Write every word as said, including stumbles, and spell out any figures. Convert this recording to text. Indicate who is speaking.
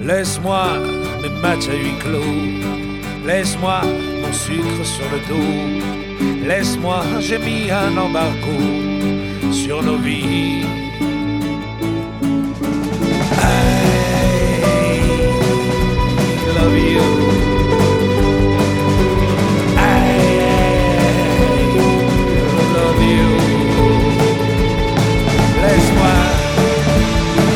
Speaker 1: Laisse-moi mes matchs à huis clos, laisse-moi mon sucre sur le dos, laisse-moi, j'ai mis un embargo sur nos vies.